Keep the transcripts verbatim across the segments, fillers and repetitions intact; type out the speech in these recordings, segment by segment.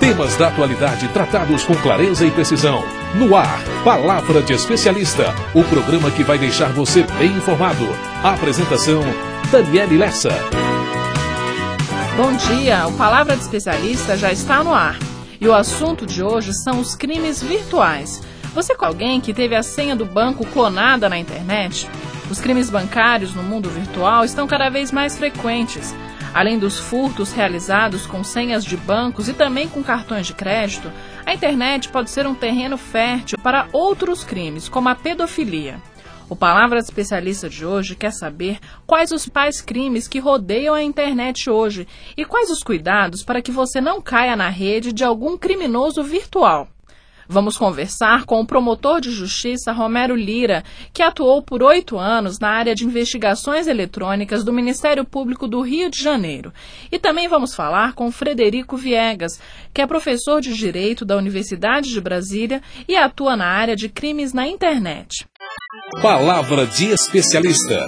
Temas da atualidade tratados com clareza e precisão. No ar, Palavra de Especialista, o programa que vai deixar você bem informado. A apresentação, Daniele Lessa. Bom dia, o Palavra de Especialista já está no ar. E o assunto de hoje são os crimes virtuais. Você conhece alguém que teve a senha do banco clonada na internet? Os crimes bancários no mundo virtual estão cada vez mais frequentes. Além dos furtos realizados com senhas de bancos e também com cartões de crédito, a internet pode ser um terreno fértil para outros crimes, como a pedofilia. O Palavra Especialista de hoje quer saber quais os principais crimes que rodeiam a internet hoje e quais os cuidados para que você não caia na rede de algum criminoso virtual. Vamos conversar com o promotor de justiça Romero Lira, que atuou por oito anos na área de investigações eletrônicas do Ministério Público do Rio de Janeiro. E também vamos falar com Frederico Viegas, que é professor de Direito da Universidade de Brasília e atua na área de crimes na internet. Palavra de Especialista.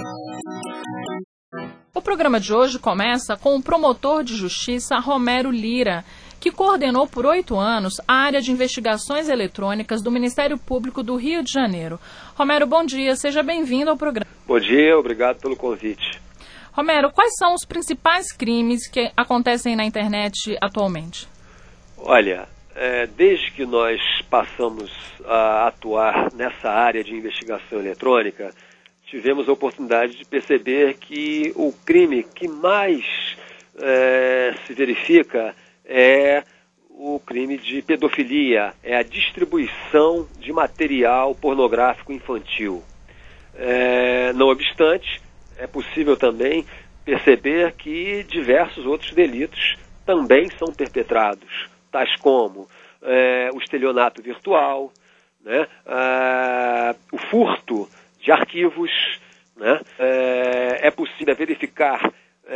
O programa de hoje começa com o promotor de justiça Romero Lira, que coordenou por oito anos a área de investigações eletrônicas do Ministério Público do Rio de Janeiro. Romero, bom dia, seja bem-vindo ao programa. Bom dia, obrigado pelo convite. Romero, quais são os principais crimes que acontecem na internet atualmente? Olha, é, desde que nós passamos a atuar nessa área de investigação eletrônica, tivemos a oportunidade de perceber que o crime que mais é, se verifica é o crime de pedofilia, é a distribuição de material pornográfico infantil. É, não obstante, é possível também perceber que diversos outros delitos também são perpetrados, tais como é, o estelionato virtual, né, é, o furto de arquivos, né, é, é possível verificar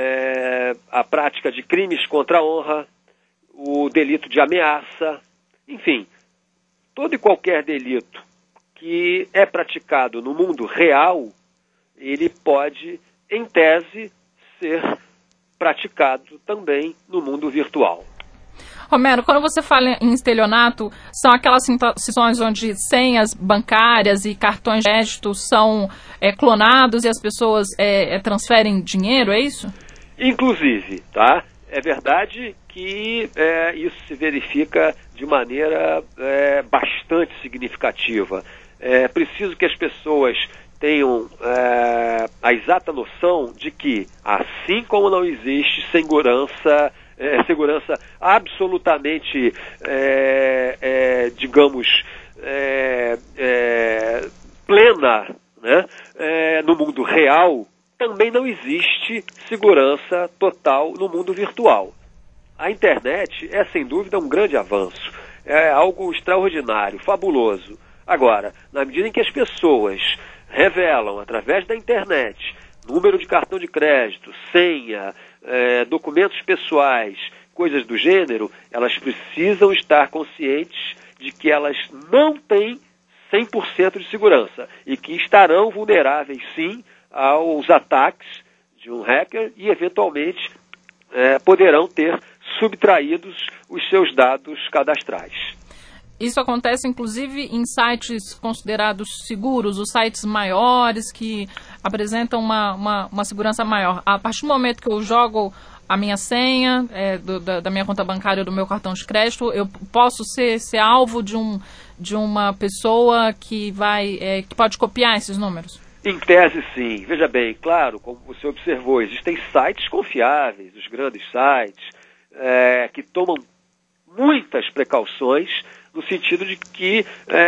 é, a prática de crimes contra a honra, o delito de ameaça, enfim, todo e qualquer delito que é praticado no mundo real, ele pode, em tese, ser praticado também no mundo virtual. Romero, quando você fala em estelionato, são aquelas situações onde senhas bancárias e cartões de crédito são é, clonados e as pessoas é, transferem dinheiro, é isso? Inclusive, tá? É verdade que é, isso se verifica de maneira é, bastante significativa. É preciso que as pessoas tenham é, a exata noção de que, assim como não existe segurança, é, segurança absolutamente, é, é, digamos, é, é, plena, né, é, no mundo real, também não existe segurança total no mundo virtual. A internet é, sem dúvida, um grande avanço. É algo extraordinário, fabuloso. Agora, na medida em que as pessoas revelam, através da internet, número de cartão de crédito, senha, é, documentos pessoais, coisas do gênero, elas precisam estar conscientes de que elas não têm cem por cento de segurança e que estarão vulneráveis, sim, aos ataques de um hacker e, eventualmente, é, poderão ter subtraídos os seus dados cadastrais. Isso acontece, inclusive, em sites considerados seguros, os sites maiores que apresentam uma, uma, uma segurança maior. A partir do momento que eu jogo a minha senha é, do, da, da minha conta bancária ou do meu cartão de crédito, eu posso ser, ser alvo de, um, de uma pessoa que, vai, é, que pode copiar esses números? Em tese, sim. Veja bem, claro, como você observou, existem sites confiáveis, os grandes sites, é, que tomam muitas precauções no sentido de que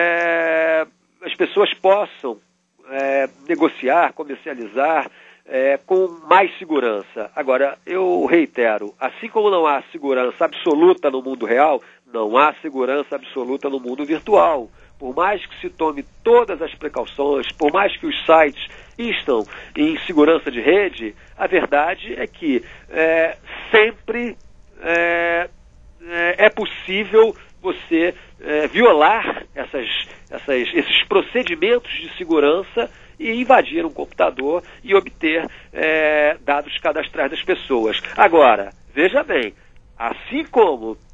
é, as pessoas possam é, negociar, comercializar é, com mais segurança. Agora, eu reitero, assim como não há segurança absoluta no mundo real, não há segurança absoluta no mundo virtual. Por mais que se tome todas as precauções, por mais que os sites instam em segurança de rede, a verdade é que é, sempre é, é, é possível você é, violar essas, essas, esses procedimentos de segurança e invadir um computador e obter é, dados cadastrais das pessoas. Agora, veja bem, assim como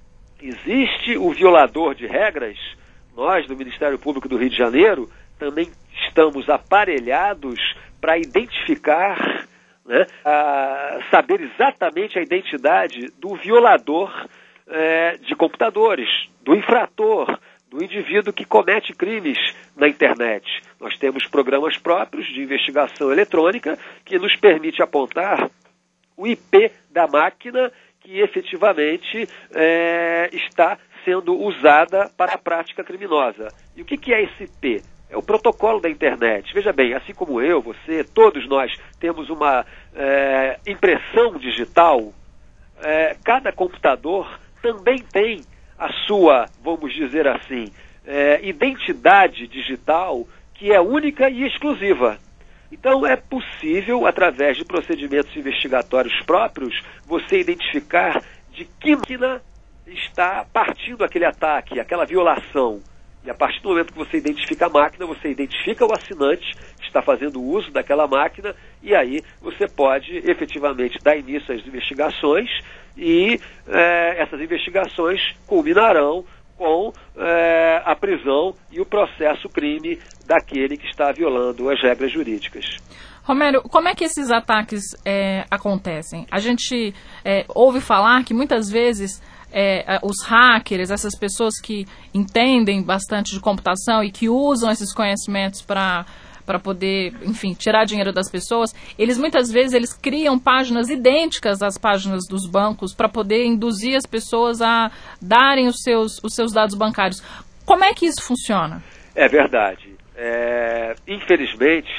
Existe o violador de regras. Nós, do Ministério Público do Rio de Janeiro, também estamos aparelhados para identificar, né, a saber exatamente a identidade do violador é, de computadores, do infrator, do indivíduo que comete crimes na internet. Nós temos programas próprios de investigação eletrônica que nos permite apontar o I P da máquina que efetivamente é, está sendo usada para a prática criminosa. E o que, que é esse I P? É o protocolo da internet. Veja bem, assim como eu, você, todos nós temos uma é, impressão digital, é, cada computador também tem a sua, vamos dizer assim, é, identidade digital que é única e exclusiva. Então é possível, através de procedimentos investigatórios próprios, você identificar de que máquina está partindo aquele ataque, aquela violação. E a partir do momento que você identifica a máquina, você identifica o assinante que está fazendo uso daquela máquina, e aí você pode efetivamente dar início às investigações, e é, essas investigações culminarão com é, a prisão e o processo crime daquele que está violando as regras jurídicas. Romero, como é que esses ataques é, acontecem? A gente é, ouve falar que muitas vezes É, os hackers, essas pessoas que entendem bastante de computação e que usam esses conhecimentos para para poder, enfim, tirar dinheiro das pessoas, eles muitas vezes eles criam páginas idênticas às páginas dos bancos para poder induzir as pessoas a darem os seus, os seus dados bancários. Como é que isso funciona? É verdade. É, infelizmente,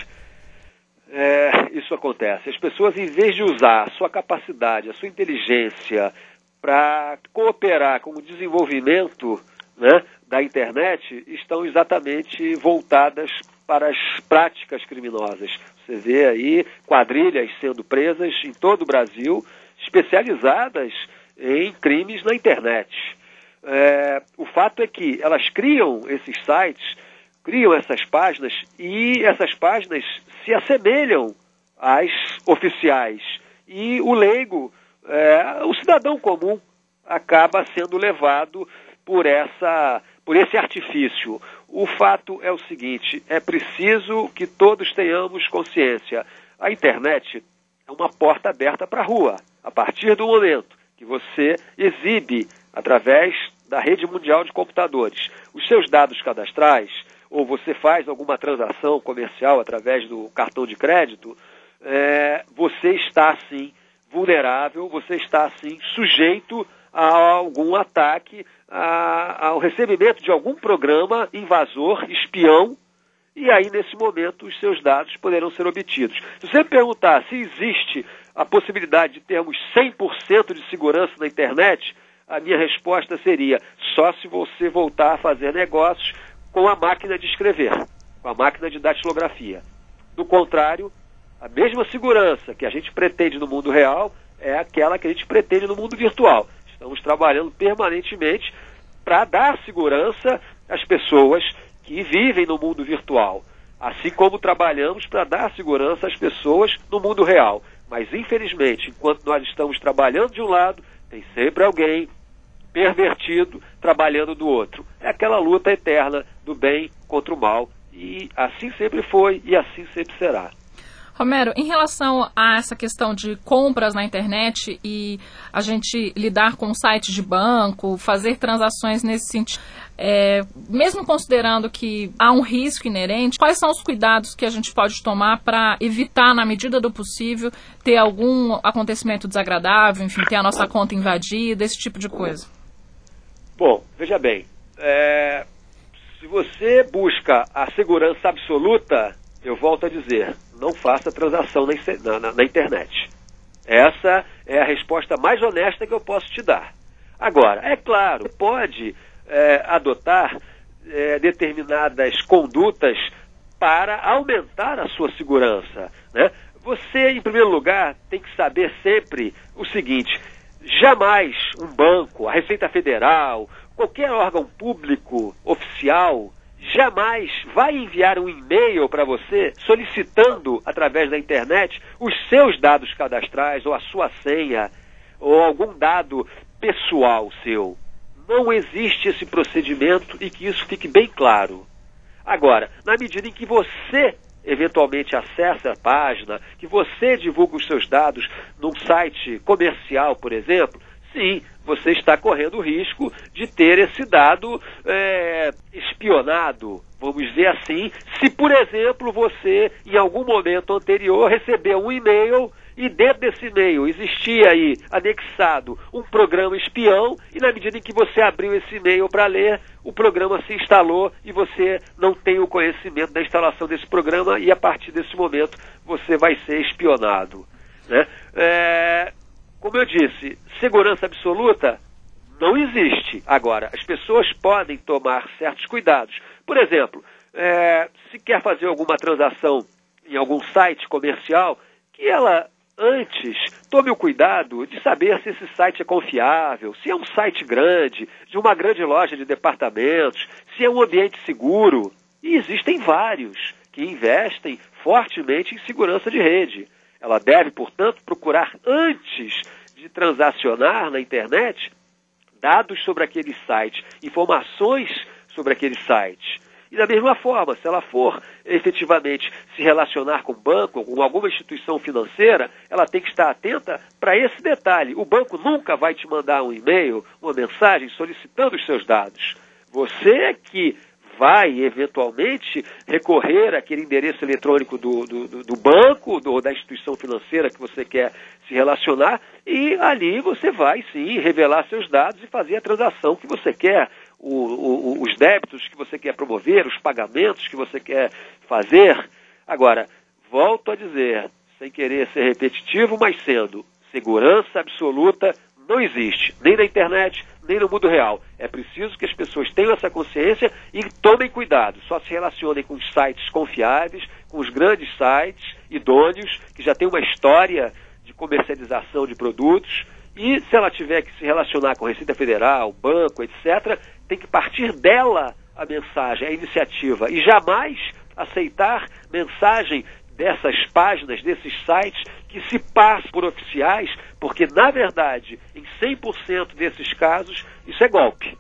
é, isso acontece. As pessoas, em vez de usar a sua capacidade, a sua inteligência para cooperar com o desenvolvimento, né, da internet, estão exatamente voltadas para as práticas criminosas. Você vê aí quadrilhas sendo presas em todo o Brasil, especializadas em crimes na internet. É, o fato é que elas criam esses sites, criam essas páginas, e essas páginas se assemelham às oficiais. E o leigo, É, o cidadão comum acaba sendo levado por, essa, por esse artifício. O fato é o seguinte, é preciso que todos tenhamos consciência. A internet é uma porta aberta para a rua. A partir do momento que você exibe, através da rede mundial de computadores, os seus dados cadastrais, ou você faz alguma transação comercial através do cartão de crédito, é, você está, sim, vulnerável, você está, assim, sujeito a algum ataque, a, ao recebimento de algum programa invasor, espião, e aí, nesse momento, os seus dados poderão ser obtidos. Se você perguntar se existe a possibilidade de termos cem por cento de segurança na internet, a minha resposta seria só se você voltar a fazer negócios com a máquina de escrever, com a máquina de datilografia. Do contrário, a mesma segurança que a gente pretende no mundo real é aquela que a gente pretende no mundo virtual. Estamos trabalhando permanentemente para dar segurança às pessoas que vivem no mundo virtual, assim como trabalhamos para dar segurança às pessoas no mundo real. Mas, infelizmente, enquanto nós estamos trabalhando de um lado, tem sempre alguém pervertido trabalhando do outro. É aquela luta eterna do bem contra o mal, e assim sempre foi e assim sempre será. Romero, em relação a essa questão de compras na internet e a gente lidar com sites de banco, fazer transações nesse sentido, é, mesmo considerando que há um risco inerente, quais são os cuidados que a gente pode tomar para evitar, na medida do possível, ter algum acontecimento desagradável, enfim, ter a nossa conta invadida, esse tipo de coisa? Bom, veja bem, é, se você busca a segurança absoluta, eu volto a dizer, não faça transação na, na, na internet. Essa é a resposta mais honesta que eu posso te dar. Agora, é claro, pode é, adotar é, determinadas condutas para aumentar a sua segurança, né? Você, em primeiro lugar, tem que saber sempre o seguinte: jamais um banco, a Receita Federal, qualquer órgão público oficial, jamais vai enviar um e-mail para você solicitando, através da internet, os seus dados cadastrais, ou a sua senha, ou algum dado pessoal seu. não existe esse procedimento e que isso fique bem claro. Agora, na medida em que você eventualmente acessa a página, que você divulga os seus dados num site comercial, por exemplo, sim, você está correndo o risco de ter esse dado é, espionado, vamos dizer assim, se, por exemplo, você, em algum momento anterior, recebeu um e-mail e dentro desse e-mail existia aí anexado um programa espião e na medida em que você abriu esse e-mail para ler, o programa se instalou e você não tem o conhecimento da instalação desse programa e a partir desse momento você vai ser espionado, né? É, como eu disse, segurança absoluta não existe. Agora, as pessoas podem tomar certos cuidados. Por exemplo, é, se quer fazer alguma transação em algum site comercial, que ela antes tome o cuidado de saber se esse site é confiável, se é um site grande, de uma grande loja de departamentos, se é um ambiente seguro. E existem vários que investem fortemente em segurança de rede. Ela deve, portanto, procurar antes de transacionar na internet dados sobre aquele site, informações sobre aquele site. E da mesma forma, se ela for efetivamente se relacionar com o banco, ou com alguma instituição financeira, ela tem que estar atenta para esse detalhe. O banco nunca vai te mandar um e-mail, uma mensagem solicitando os seus dados. Você é que vai, eventualmente, recorrer àquele endereço eletrônico do, do, do banco, ou da instituição financeira que você quer se relacionar, e ali você vai, sim, revelar seus dados e fazer a transação que você quer, o, o, os débitos que você quer promover, os pagamentos que você quer fazer. Agora, volto a dizer, sem querer ser repetitivo, mas sendo segurança absoluta, não existe, nem na internet, nem no mundo real. É preciso que as pessoas tenham essa consciência e tomem cuidado. Só se relacionem com os sites confiáveis, com os grandes sites idôneos, que já têm uma história de comercialização de produtos. E se ela tiver que se relacionar com a Receita Federal, banco, etcétera, tem que partir dela a mensagem, a iniciativa. E jamais aceitar mensagem dessas páginas, desses sites, que se passam por oficiais, porque, na verdade, em cem por cento desses casos, isso é golpe.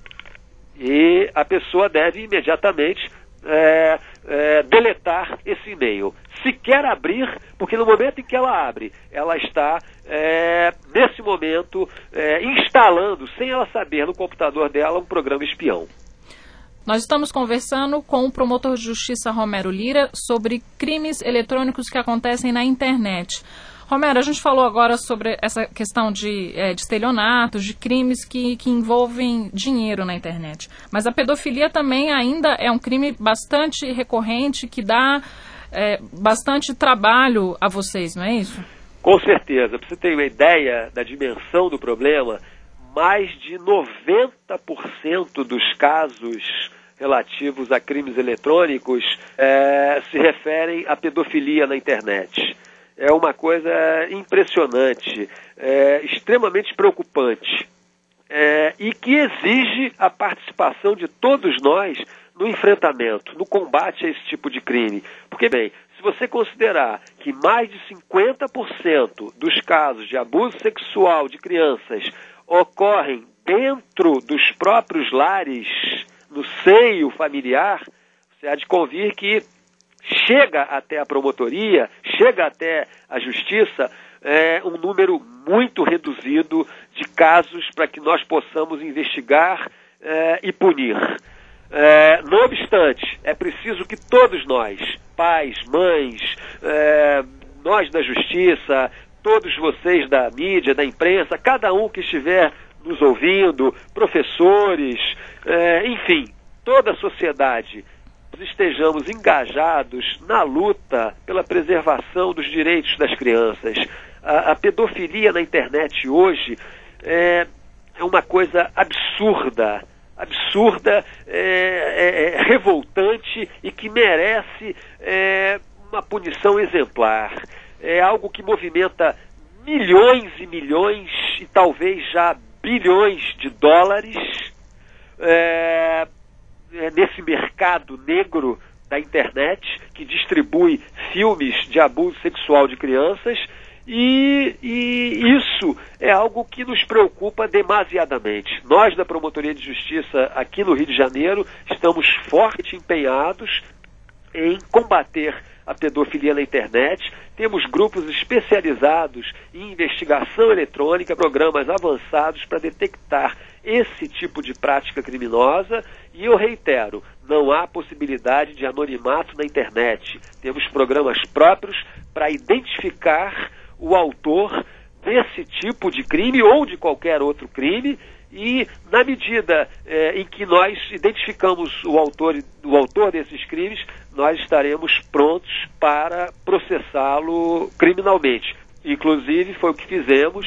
E a pessoa deve imediatamente é, é, deletar esse e-mail. Se quer abrir, porque no momento em que ela abre, ela está, é, nesse momento, é, instalando, sem ela saber, no computador dela, um programa espião. Nós estamos conversando com o promotor de justiça Romero Lira sobre crimes eletrônicos que acontecem na internet. Romero, a gente falou agora sobre essa questão de, é, de estelionatos, de crimes que, que envolvem dinheiro na internet. Mas a pedofilia também ainda é um crime bastante recorrente, que dá é, bastante trabalho a vocês, não é isso? Com certeza. Para você ter uma ideia da dimensão do problema, mais de noventa por cento dos casos relativos a crimes eletrônicos é, se referem à pedofilia na internet. É uma coisa impressionante, é, extremamente preocupante, é, e que exige a participação de todos nós no enfrentamento, no combate a esse tipo de crime. Porque, bem, se você considerar que mais de cinquenta por cento dos casos de abuso sexual de crianças ocorrem dentro dos próprios lares, no seio familiar, você há de convir que chega até a promotoria, chega até a justiça, é, um número muito reduzido de casos para que nós possamos investigar é, e punir. É, não obstante, é preciso que todos nós, pais, mães, é, nós da justiça, todos vocês da mídia, da imprensa, cada um que estiver nos ouvindo, professores, é, enfim, toda a sociedade, estejamos engajados na luta pela preservação dos direitos das crianças. A, a pedofilia na internet hoje é, é uma coisa absurda, absurda, é, é, revoltante e que merece é, uma punição exemplar. É algo que movimenta milhões e milhões e talvez já bilhões de dólares é, é, nesse mercado negro da internet que distribui filmes de abuso sexual de crianças E, e isso é algo que nos preocupa demasiadamente. Nós, da Promotoria de Justiça aqui no Rio de Janeiro, estamos fortemente empenhados em combater a pedofilia na internet. Temos grupos especializados em investigação eletrônica, programas avançados para detectar esse tipo de prática criminosa. E eu reitero, não há possibilidade de anonimato na internet. Temos programas próprios para identificar o autor desse tipo de crime ou de qualquer outro crime. E na medida eh, em que nós identificamos o autor, o autor desses crimes, nós estaremos prontos para processá-lo criminalmente. Inclusive foi o que fizemos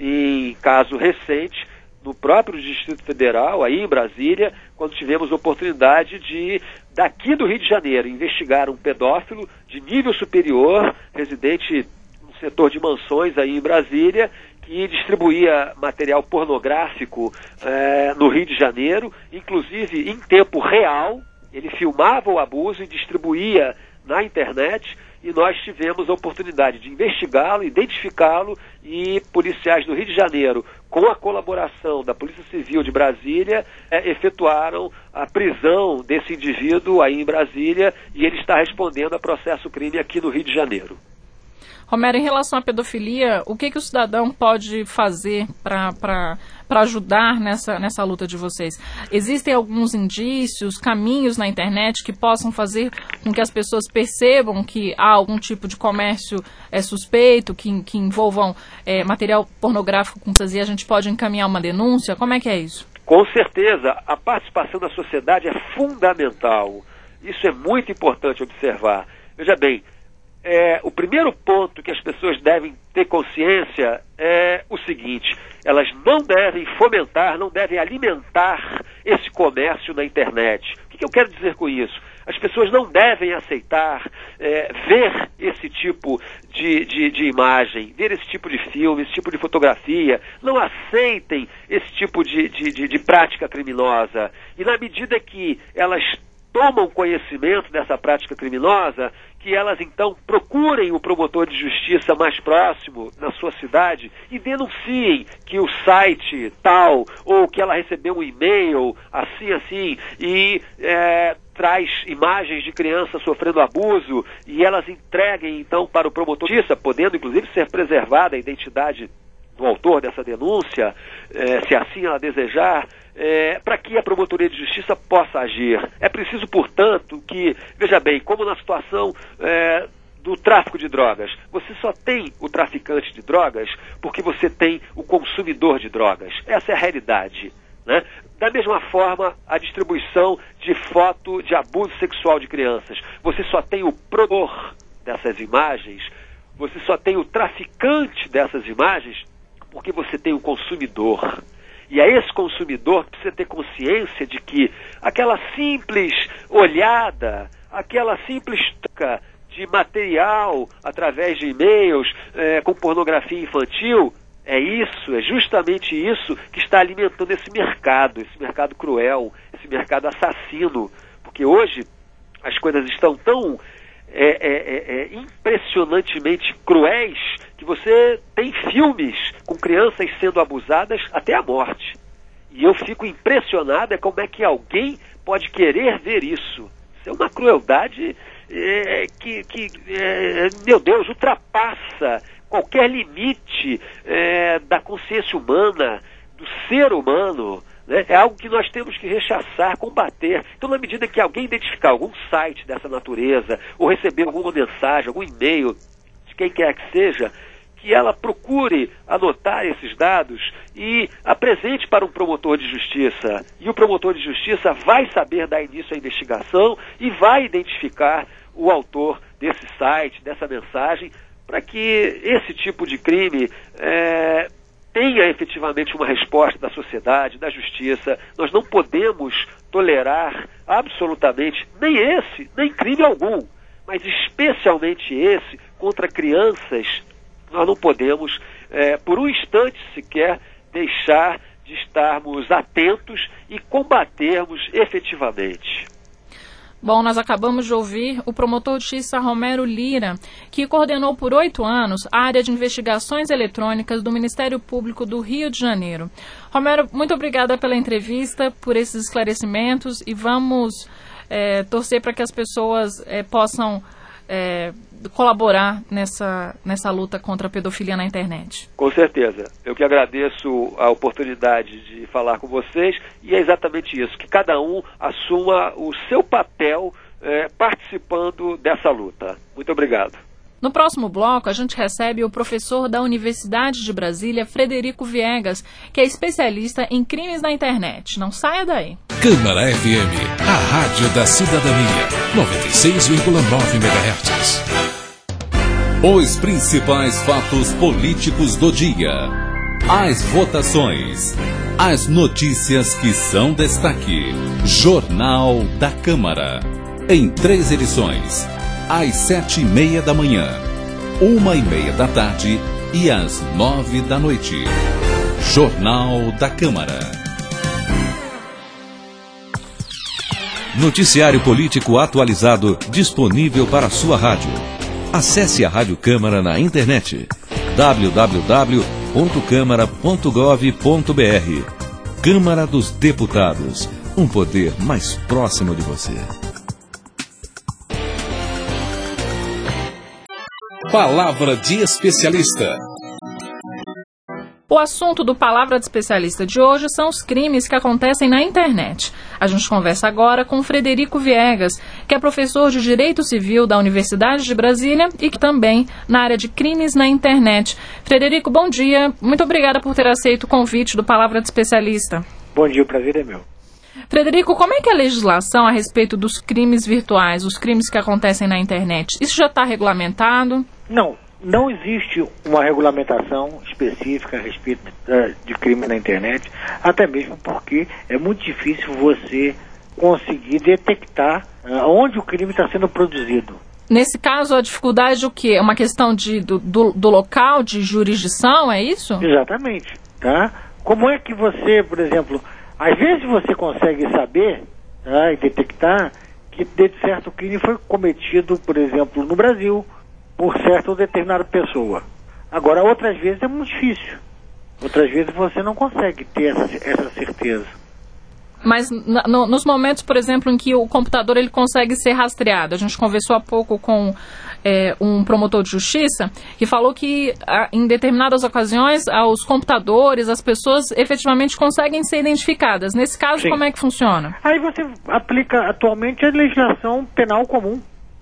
em caso recente, no próprio Distrito Federal, aí em Brasília, quando tivemos a oportunidade de, daqui do Rio de Janeiro, investigar um pedófilo de nível superior, residente no setor de mansões aí em Brasília, que distribuía material pornográfico eh, no Rio de Janeiro, inclusive em tempo real. Ele filmava o abuso e distribuía na internet, e nós tivemos a oportunidade de investigá-lo, identificá-lo, e policiais do Rio de Janeiro, com a colaboração da Polícia Civil de Brasília, eh, efetuaram a prisão desse indivíduo aí em Brasília, e ele está respondendo a processo crime aqui no Rio de Janeiro. Romero, em relação à pedofilia, o que, que o cidadão pode fazer para ajudar nessa, nessa luta de vocês? Existem alguns indícios, caminhos na internet que possam fazer com que as pessoas percebam que há algum tipo de comércio é, suspeito, que, que envolvam é, material pornográfico com fantasia, a gente pode encaminhar uma denúncia? Como é que é isso? Com certeza, a participação da sociedade é fundamental. Isso é muito importante observar. Veja bem, É, o primeiro ponto que as pessoas devem ter consciência é o seguinte: elas não devem fomentar, não devem alimentar esse comércio na internet. O que, que eu quero dizer com isso? As pessoas não devem aceitar é, ver esse tipo de, de, de imagem, ver esse tipo de filme, esse tipo de fotografia. Não aceitem esse tipo de, de, de, de prática criminosa. E na medida que elas tomam conhecimento dessa prática criminosa, que elas então procurem o promotor de justiça mais próximo na sua cidade e denunciem que o site tal, ou que ela recebeu um e-mail assim, assim, e é, traz imagens de crianças sofrendo abuso, e elas entreguem então para o promotor de justiça, podendo inclusive ser preservada a identidade do autor dessa denúncia, é, se assim ela desejar, é, para que a Promotoria de Justiça possa agir. É preciso, portanto, que, veja bem, como na situação é, do tráfico de drogas, você só tem o traficante de drogas porque você tem o consumidor de drogas. Essa é a realidade, né? Da mesma forma, a distribuição de foto de abuso sexual de crianças. Você só tem o produtor dessas imagens, você só tem o traficante dessas imagens porque você tem o consumidor. E é esse consumidor que precisa ter consciência de que aquela simples olhada, aquela simples troca de material através de e-mails é, com pornografia infantil, é isso, é justamente isso que está alimentando esse mercado, esse mercado cruel, esse mercado assassino. Porque hoje as coisas estão tão é, é, é, impressionantemente cruéis que você tem filmes com crianças sendo abusadas até a morte. E eu fico impressionado é como é que alguém pode querer ver isso. Isso é uma crueldade é, que, que é, meu Deus, ultrapassa qualquer limite é, da consciência humana, do ser humano. Né? É algo que nós temos que rechaçar, combater. Então, na medida que alguém identificar algum site dessa natureza, ou receber alguma mensagem, algum e-mail, de quem quer que seja, que ela procure anotar esses dados e apresente para um promotor de justiça. E o promotor de justiça vai saber dar início à investigação e vai identificar o autor desse site, dessa mensagem, para que esse tipo de crime é, tenha efetivamente uma resposta da sociedade, da justiça. Nós não podemos tolerar absolutamente nem esse, nem crime algum, mas especialmente esse contra crianças. Nós não podemos, é, por um instante sequer, deixar de estarmos atentos e combatermos efetivamente. Bom, nós acabamos de ouvir o promotor de justiça Romero Lira, que coordenou por oito anos a área de investigações eletrônicas do Ministério Público do Rio de Janeiro. Romero, muito obrigada pela entrevista, por esses esclarecimentos e vamos é, torcer para que as pessoas é, possam é, colaborar nessa, nessa luta contra a pedofilia na internet. Com certeza. Eu que agradeço a oportunidade de falar com vocês e é exatamente isso, que cada um assuma o seu papel é, participando dessa luta. Muito obrigado. No próximo bloco, a gente recebe o professor da Universidade de Brasília, Frederico Viegas, que é especialista em crimes na internet. Não saia daí. Câmara F M, a rádio da cidadania, noventa e seis vírgula nove megahertz. Os principais fatos políticos do dia. As votações. As notícias que são destaque. Jornal da Câmara. Em três edições. Às sete e meia da manhã, uma e meia da tarde e às nove da noite. Jornal da Câmara. Noticiário político atualizado disponível para sua rádio. Acesse a Rádio Câmara na internet w w w ponto câmara ponto gov ponto b r. Câmara dos Deputados, um poder mais próximo de você. Palavra de Especialista. O assunto do Palavra de Especialista de hoje são os crimes que acontecem na internet. A gente conversa agora com Frederico Viegas, que é professor de Direito Civil da Universidade de Brasília e que também na área de crimes na internet. Frederico, bom dia. Muito obrigada por ter aceito o convite do Palavra de Especialista. Bom dia, o prazer é meu. Frederico, como é que é a legislação a respeito dos crimes virtuais, os crimes que acontecem na internet? Isso já está regulamentado? Não, não existe uma regulamentação específica a respeito uh, de crime na internet, até mesmo porque é muito difícil você conseguir detectar uh, onde o crime está sendo produzido. Nesse caso, a dificuldade é o quê? É uma questão de, do, do, do local, de jurisdição, é isso? Exatamente. Tá? Como é que você, por exemplo, às vezes você consegue saber, tá, e detectar que de certo crime foi cometido, por exemplo, no Brasil, por certa ou determinada pessoa. Agora, outras vezes é muito difícil. Outras vezes você não consegue ter essa, essa certeza. Mas no, nos momentos, por exemplo, em que o computador ele consegue ser rastreado, a gente conversou há pouco com é, um promotor de justiça que falou que a, em determinadas ocasiões os computadores, as pessoas efetivamente conseguem ser identificadas. Nesse caso, sim, como é que funciona? Aí você aplica atualmente a legislação penal comum.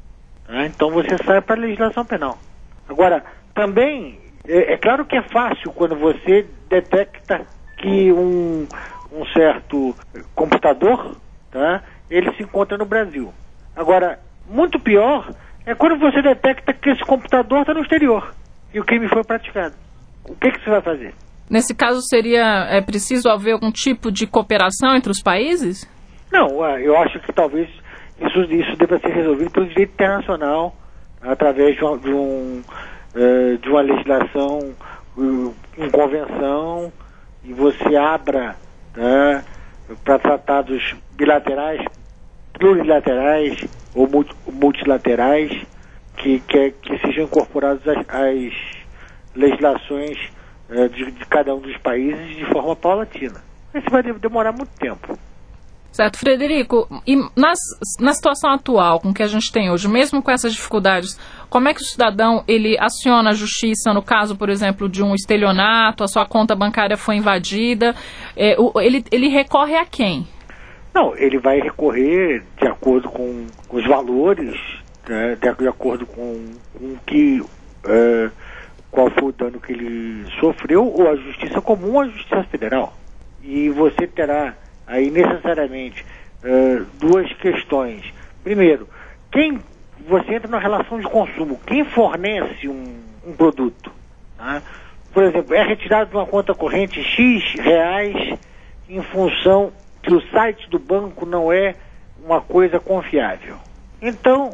Né? Então você sai para a legislação penal. Agora, também, é, é claro que é fácil quando você detecta que um... um certo computador, tá, ele se encontra no Brasil. Agora, muito pior é quando você detecta que esse computador está no exterior e o crime foi praticado. O que, que você vai fazer? Nesse caso, seria é, preciso haver algum tipo de cooperação entre os países? Não, eu acho que talvez isso, isso deva ser resolvido pelo direito internacional, através de, uma, de, um, uh, de uma legislação uh, em convenção, e você abra Né, para tratados bilaterais, plurilaterais ou multilaterais que, que, que sejam incorporados às, às legislações uh, de, de cada um dos países de forma paulatina. Isso vai demorar muito tempo. Certo, Frederico, e nas, na situação atual com que a gente tem hoje, mesmo com essas dificuldades, como é que o cidadão ele aciona a justiça no caso, por exemplo, de um estelionato, a sua conta bancária foi invadida, é, o, ele, ele recorre a quem? Não, ele vai recorrer de acordo com os valores, né, de, de acordo com, com que, é, qual foi o dano que ele sofreu, ou a justiça comum ou a justiça federal. E você terá aí necessariamente uh, duas questões. Primeiro, quem você entra na relação de consumo, quem fornece um, um produto, tá? Por exemplo, é retirado de uma conta corrente X reais em função que o site do banco não é uma coisa confiável. Então,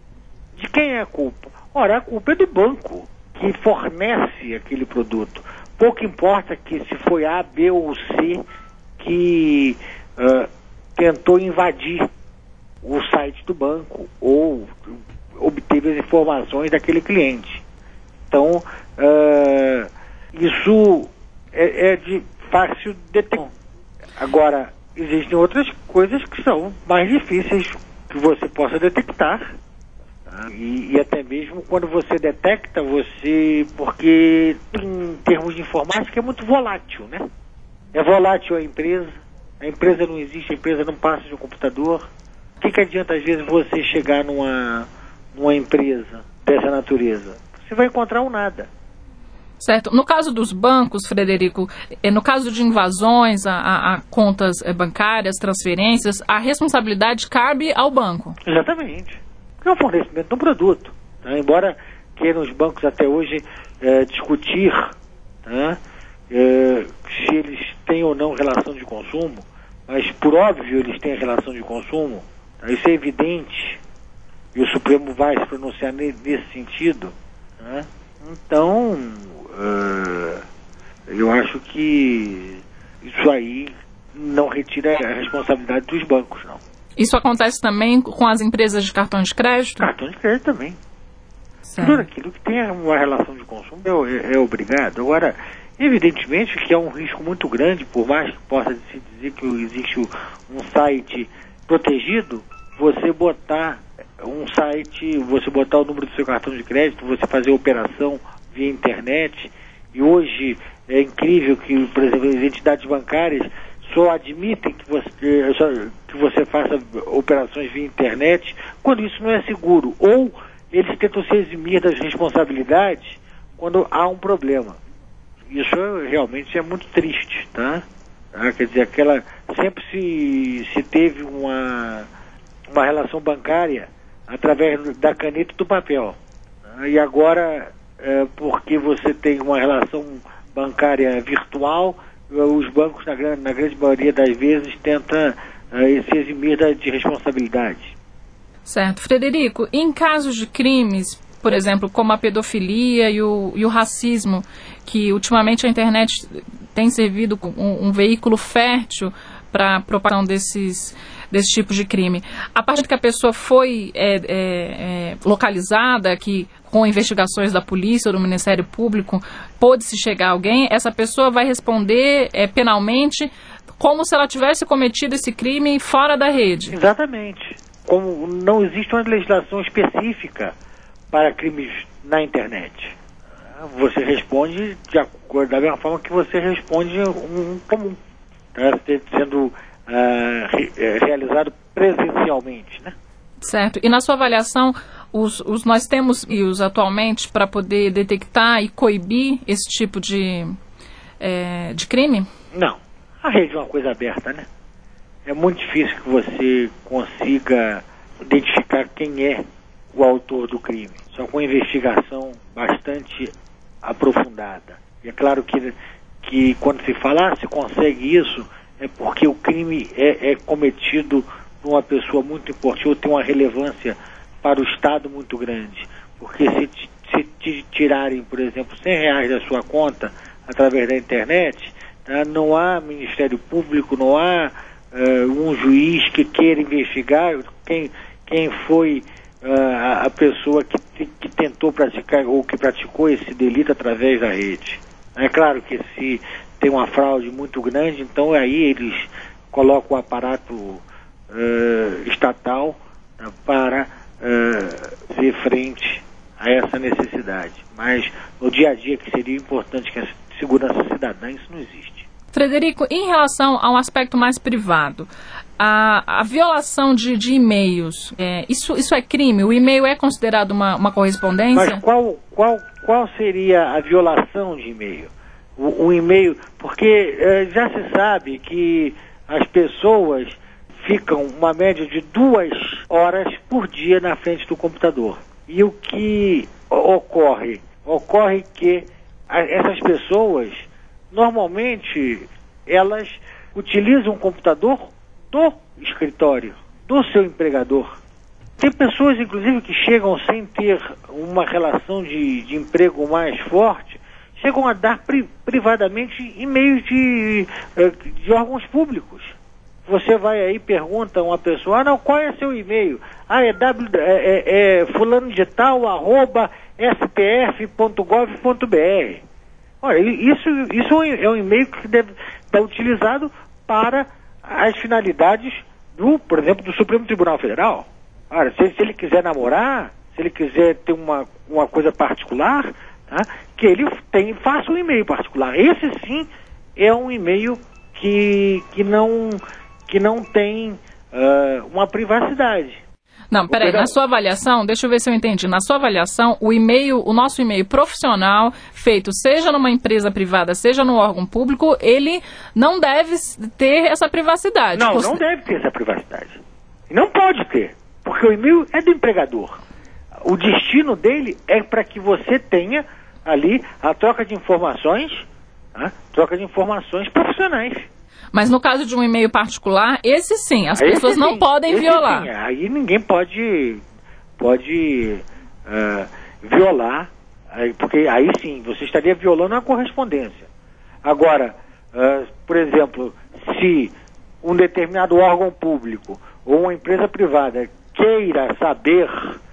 de quem é a culpa? Ora, a culpa é do banco que fornece aquele produto. Pouco importa que se foi A, B ou C que uh, tentou invadir o site do banco ou obteve as informações daquele cliente. Então, uh, isso é, é de fácil detecção. Agora, existem outras coisas que são mais difíceis que você possa detectar. Tá? E, e até mesmo quando você detecta, você... Porque em termos de informática é muito volátil, né? É volátil a empresa, a empresa não existe, a empresa não passa de um computador. O que, que adianta, às vezes, você chegar numa, numa empresa dessa natureza? Você vai encontrar um nada. Certo. No caso dos bancos, Frederico, no caso de invasões a, a, a contas bancárias, transferências, a responsabilidade cabe ao banco. Exatamente. É um fornecimento de um produto. Tá? Embora queiram os bancos até hoje é, discutir, tá? é, se eles têm ou não relação de consumo, mas por óbvio eles têm relação de consumo, tá? Isso é evidente, e o Supremo vai se pronunciar nesse sentido. Tá? Então, uh, eu acho que isso aí não retira a responsabilidade dos bancos, não. Isso acontece também com as empresas de cartão de crédito? Cartão de crédito também. Certo. Tudo aquilo que tem uma relação de consumo é, é obrigado. Agora, evidentemente que é um risco muito grande, por mais que possa se dizer que existe um site protegido, você botar um site, você botar o número do seu cartão de crédito, você fazer operação via internet, e hoje é incrível que, por exemplo, as entidades bancárias só admitem que você, só, que você faça operações via internet quando isso não é seguro, ou eles tentam se eximir das responsabilidades quando há um problema. Isso realmente é muito triste, tá? Ah, quer dizer, aquela, sempre se, se teve uma, uma relação bancária através da caneta e do papel. Tá? E agora, é, porque você tem uma relação bancária virtual, os bancos, na grande, na grande maioria das vezes, tentam é, se eximir de responsabilidade. Certo. Frederico, em casos de crimes, por exemplo, como a pedofilia e o, e o racismo, que ultimamente a internet tem servido como um, um veículo fértil para a propagação desses, desses tipos de crime. A partir que a pessoa foi é, é, é, localizada, que com investigações da polícia ou do Ministério Público pôde-se chegar a alguém, essa pessoa vai responder é, penalmente como se ela tivesse cometido esse crime fora da rede. Exatamente. Como não existe uma legislação específica para crimes na internet. Você responde de acordo, da mesma forma que você responde um comum, tá? Sendo uh, re, realizado presencialmente, né? Certo. E na sua avaliação, os, os, nós temos meios atualmente para poder detectar e coibir esse tipo de, é, de crime? Não. A rede é uma coisa aberta, né? É muito difícil que você consiga identificar quem é o autor do crime. Só com investigação bastante aprofundada. E é claro que, que quando se fala, ah, se consegue isso, é porque o crime é, é cometido por uma pessoa muito importante, ou tem uma relevância para o Estado muito grande. Porque se, se te tirarem, por exemplo, cem reais da sua conta através da internet, tá, não há Ministério Público, não há uh, um juiz que queira investigar quem, quem foi uh, a pessoa que, que tentou praticar ou que praticou esse delito através da rede. É claro que se tem uma fraude muito grande, então aí eles colocam o aparato uh, estatal uh, para uh, ser frente a essa necessidade. Mas no dia a dia, que seria importante, que a segurança cidadã, isso não existe. Frederico, em relação a um aspecto mais privado, a, a violação de, de e-mails, é, isso, isso é crime? O e-mail é considerado uma, uma correspondência? Mas qual, qual, qual seria a violação de e-mail? O, o e-mail, porque é, já se sabe que as pessoas ficam uma média de duas horas por dia na frente do computador. E o que ocorre? Ocorre que a, essas pessoas, normalmente, elas utilizam o computador do escritório, do seu empregador. Tem pessoas, inclusive, que chegam sem ter uma relação de, de emprego mais forte, chegam a dar pri, privadamente e-mails de, de órgãos públicos, você vai aí e pergunta a uma pessoa, ah, não, qual é seu e-mail? Ah, é, w, é, é, é fulano de tal, arroba s t f ponto gov ponto b r. Olha, isso, isso é um e-mail que deve estar utilizado para as finalidades, do, por exemplo, do Supremo Tribunal Federal. Olha, se, se ele quiser namorar, se ele quiser ter uma, uma coisa particular, tá, que ele tem, faça um e-mail particular. Esse sim é um e-mail que, que, não, que não tem uh, uma privacidade. Não, peraí, na sua avaliação, deixa eu ver se eu entendi. Na sua avaliação, o e-mail, o nosso e-mail profissional, feito seja numa empresa privada, seja no órgão público, ele não deve ter essa privacidade. Não, Você... não deve ter essa privacidade. Não pode ter, porque o e-mail é do empregador. O destino dele é para que você tenha ali a troca de informações, tá? Troca de informações profissionais. Mas no caso de um e-mail particular, esse sim, as esse pessoas sim, não podem violar. Sim. Aí ninguém pode, pode uh, violar, porque aí sim, você estaria violando a correspondência. Agora, uh, por exemplo, se um determinado órgão público ou uma empresa privada queira saber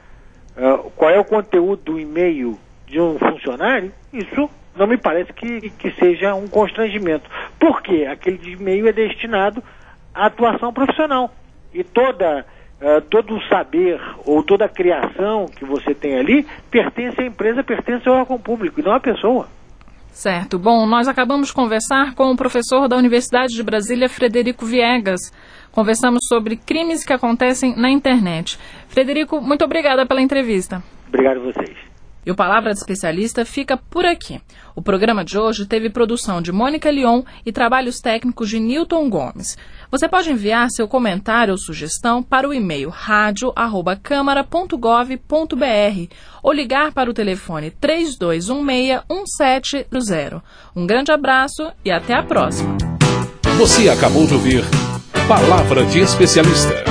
uh, qual é o conteúdo do e-mail de um funcionário, isso não me parece que, que seja um constrangimento. Porque aquele e-mail é destinado à atuação profissional. E toda, uh, todo o saber ou toda a criação que você tem ali pertence à empresa, pertence ao órgão público e não à pessoa. Certo. Bom, nós acabamos de conversar com o professor da Universidade de Brasília, Frederico Viegas. Conversamos sobre crimes que acontecem na internet. Frederico, muito obrigada pela entrevista. Obrigado a vocês. E o Palavra de Especialista fica por aqui. O programa de hoje teve produção de Mônica Lyon e trabalhos técnicos de Newton Gomes. Você pode enviar seu comentário ou sugestão para o e-mail rádio arroba câmara ponto gov ponto b r ou ligar para o telefone três dois um seis um sete zero zero. Um grande abraço e até a próxima. Você acabou de ouvir Palavra de Especialista.